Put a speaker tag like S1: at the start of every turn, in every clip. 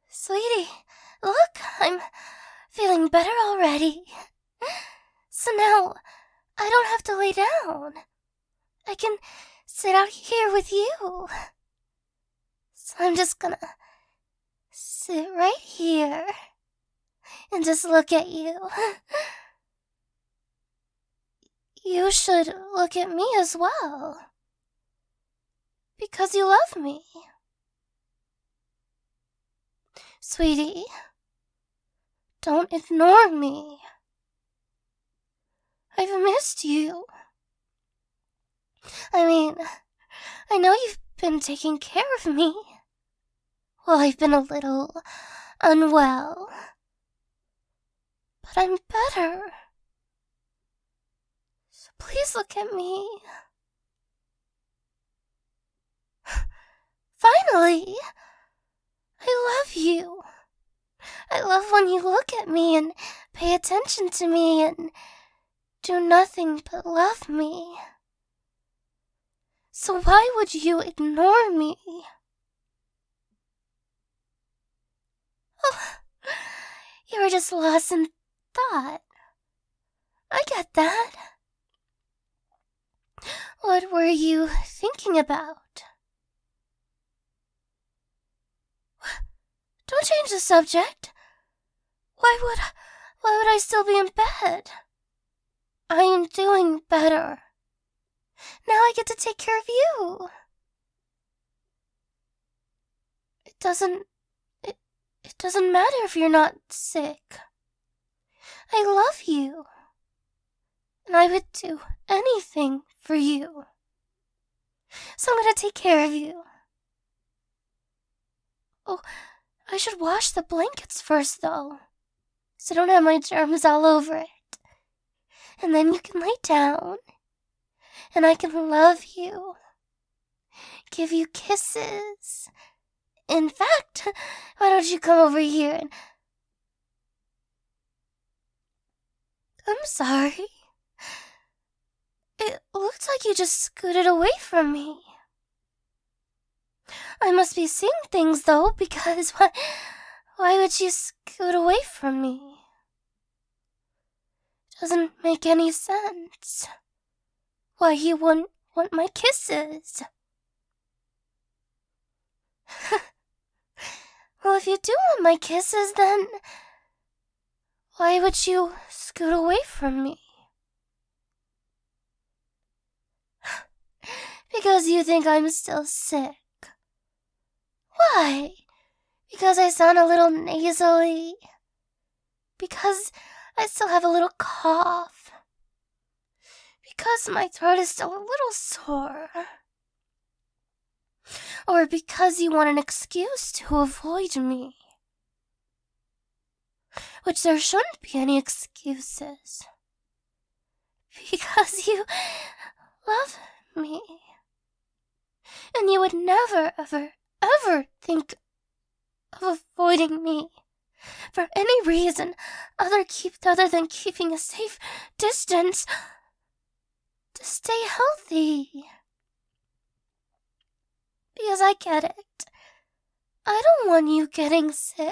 S1: Sweetie, look, I'm feeling better already. So now, I don't have to lay down. I can sit out here with you. So I'm just gonna sit right here and just look at you. You should look at me as well. Because you love me. Sweetie, don't ignore me. I've missed you. I know you've been taking care of me. Well, I've been a little unwell. But I'm better. So please look at me. Finally! I love you. I love when you look at me and pay attention to me and do nothing but love me. So why would you ignore me? Oh, you were just lost in thought. I get that. What were you thinking about? Don't change the subject. Why would I still be in bed? I am doing better. Now I get to take care of you. It doesn't matter if you're not sick. I love you. And I would do anything for you. So I'm gonna take care of you. Oh, I should wash the blankets first, though, so I don't have my germs all over it. And then you can lay down, and I can love you, give you kisses. In fact, why don't you come over here and... I'm sorry. It looked like you just scooted away from me. I must be seeing things, though, because why would you scoot away from me? Doesn't make any sense. Why you wouldn't want my kisses? Well, if you do want my kisses, then why would you scoot away from me? Because you think I'm still sick. Why? Because I sound a little nasally? Because I still have a little cough? Because my throat is still a little sore? Or because you want an excuse to avoid me? Which there shouldn't be any excuses. Because you love me. And you would never, ever think of avoiding me for any reason other than keeping a safe distance to stay healthy. Because I get it. I don't want you getting sick.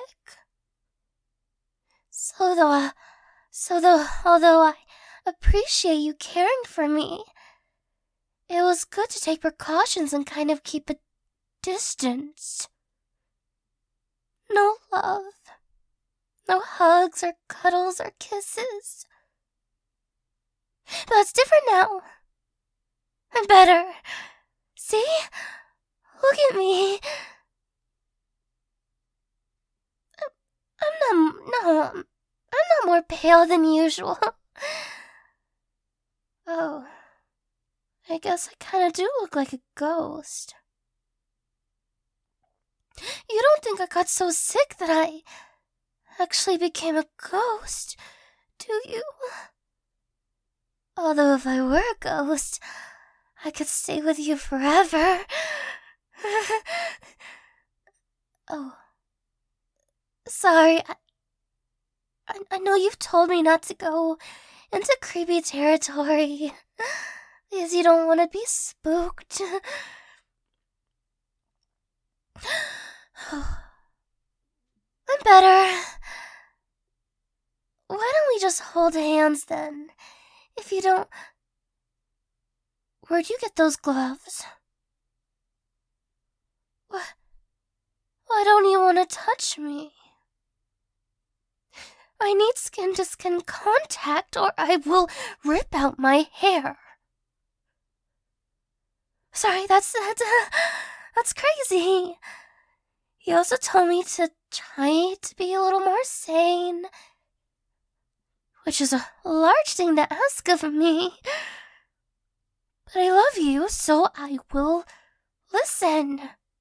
S1: Although I appreciate you caring for me, it was good to take precautions and kind of keep a distance. No love. No hugs or cuddles or kisses. But it's different now. I'm better. See? Look at me. I'm not more pale than usual. Oh, I guess I kinda do look like a ghost. You don't think I got so sick that I actually became a ghost, do you? Although if I were a ghost, I could stay with you forever. Oh, sorry, I know you've told me not to go into creepy territory because you don't want to be spooked. better. Why don't we just hold hands then? If you don't... Where'd you get those gloves? Why don't you want to touch me? I need skin-to-skin contact or I will rip out my hair. Sorry, that's crazy. He also told me to try to be a little more sane, which is a large thing to ask of me. But I love you, so I will listen.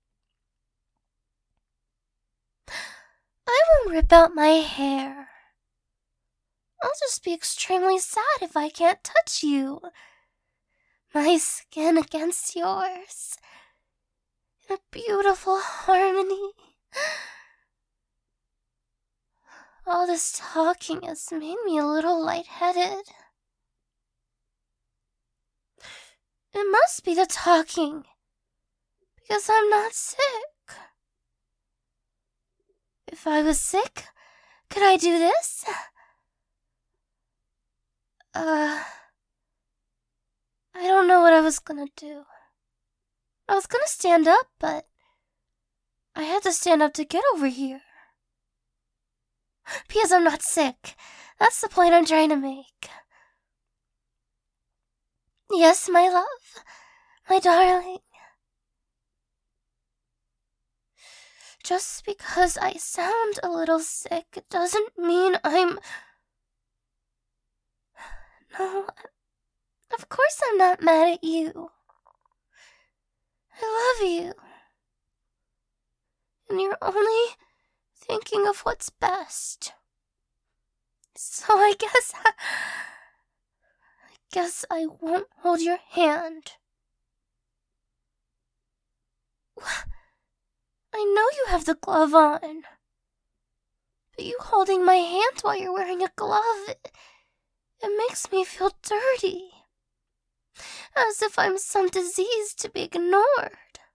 S1: I won't rip out my hair. I'll just be extremely sad if I can't touch you. My skin against yours. In a beautiful harmony. All this talking has made me a little lightheaded. It must be the talking, because I'm not sick. If I was sick, could I do this? I don't know what I was gonna do. I was gonna stand up, but I had to stand up to get over here. Because I'm not sick. That's the point I'm trying to make. Yes, my love. My darling. Just because I sound a little sick doesn't mean I'm... No, of course I'm not mad at you. I love you. And you're only thinking of what's best. So I guess I won't hold your hand. I know you have the glove on. But you holding my hand while you're wearing a glove, it makes me feel dirty. As if I'm some disease to be ignored.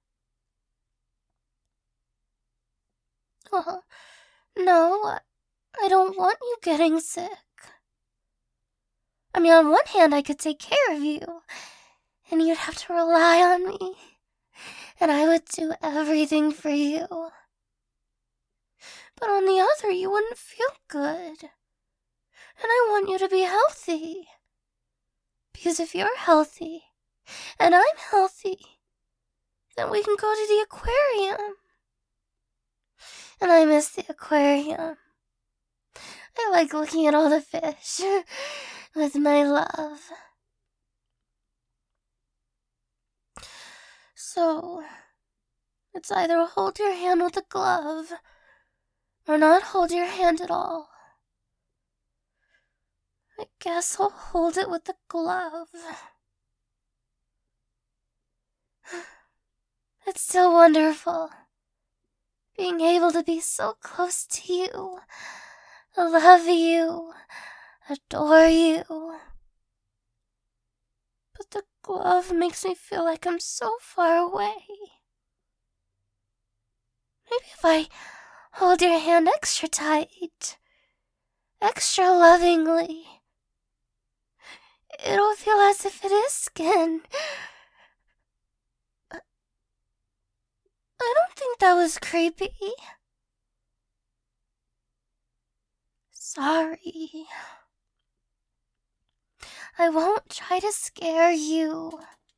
S1: Well, no, I don't want you getting sick. I mean, on one hand, I could take care of you, and you'd have to rely on me, and I would do everything for you. But on the other, you wouldn't feel good, and I want you to be healthy. Because if you're healthy, and I'm healthy, then we can go to the aquarium. And I miss the aquarium. I like looking at all the fish with my love. So, it's either hold your hand with a glove, or not hold your hand at all. I guess I'll hold it with the glove. It's so wonderful, being able to be so close to you, love you, adore you. But the glove makes me feel like I'm so far away. Maybe if I hold your hand extra tight, extra lovingly, it'll feel as if it is skin. I don't think that was creepy. Sorry. I won't try to scare you.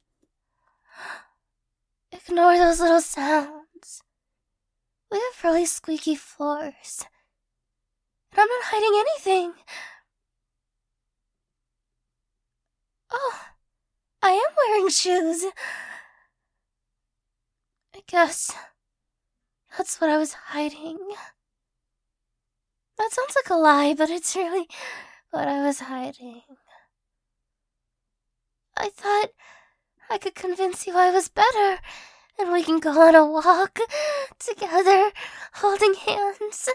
S1: Ignore those little sounds. We have really squeaky floors. And I'm not hiding anything. Oh, I am wearing shoes. I guess that's what I was hiding. That sounds like a lie, but it's really what I was hiding. I thought I could convince you I was better, and we can go on a walk together, holding hands.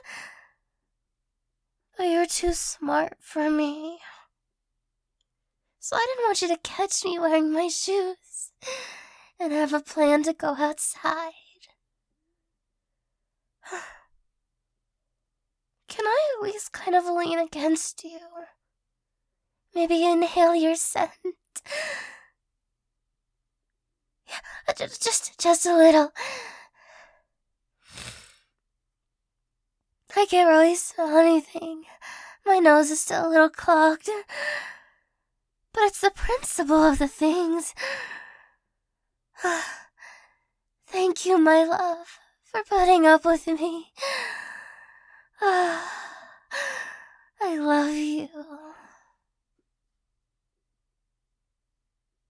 S1: But you're too smart for me. So I didn't want you to catch me wearing my shoes and have a plan to go outside. can I always kind of lean against you? Maybe inhale your scent. Yeah, just a little. I can't really smell anything. My nose is still a little clogged. But it's the principle of the things. Thank you, my love, for putting up with me. I love you.